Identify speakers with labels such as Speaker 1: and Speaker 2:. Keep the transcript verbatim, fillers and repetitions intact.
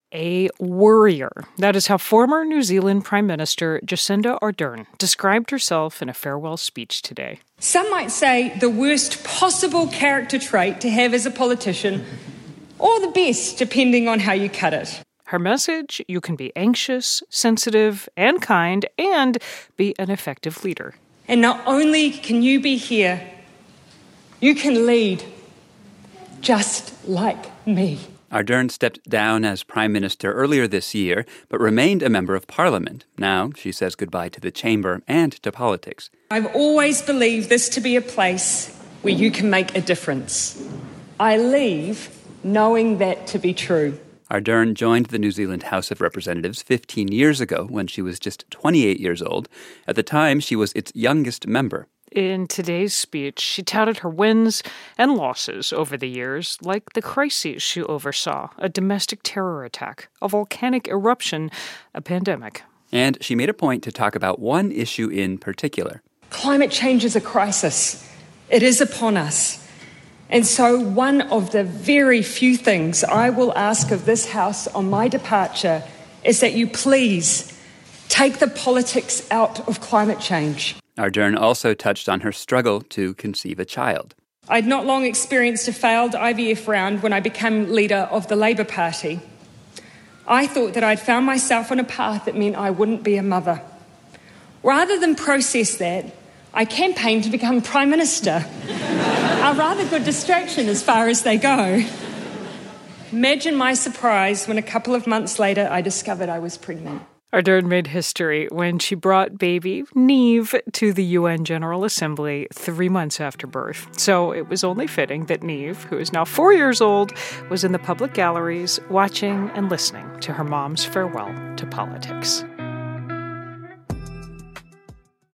Speaker 1: A worrier. That is how former New Zealand Prime Minister Jacinda Ardern described herself in a farewell speech today.
Speaker 2: Some might say the worst possible character trait to have as a politician, or the best, depending on how you cut it.
Speaker 1: Her message: you can be anxious, sensitive, and kind, and be an effective leader.
Speaker 2: And not only can you be here, you can lead, just like me.
Speaker 3: Ardern stepped down as Prime Minister earlier this year, but remained a member of Parliament. Now she says goodbye to the chamber and to politics.
Speaker 2: I've always believed this to be a place where you can make a difference. I leave knowing that to be true.
Speaker 3: Ardern joined the New Zealand House of Representatives fifteen years ago when she was just twenty-eight years old. At the time, she was its youngest member.
Speaker 1: In today's speech, she touted her wins and losses over the years, like the crises she oversaw: a domestic terror attack, a volcanic eruption, a pandemic.
Speaker 3: And she made a point to talk about one issue in particular.
Speaker 2: Climate change is a crisis. It is upon us. And so one of the very few things I will ask of this House on my departure is that you please take the politics out of climate change.
Speaker 3: Ardern also touched on her struggle to conceive a child.
Speaker 2: I'd not long experienced a failed I V F round when I became leader of the Labour Party. I thought that I'd found myself on a path that meant I wouldn't be a mother. Rather than process that, I campaigned to become Prime Minister. A rather good distraction as far as they go. Imagine my surprise when a couple of months later I discovered I was pregnant.
Speaker 1: Ardern made history when she brought baby Neve to the U N General Assembly three months after birth. So it was only fitting that Neve, who is now four years old, was in the public galleries watching and listening to her mom's farewell to politics.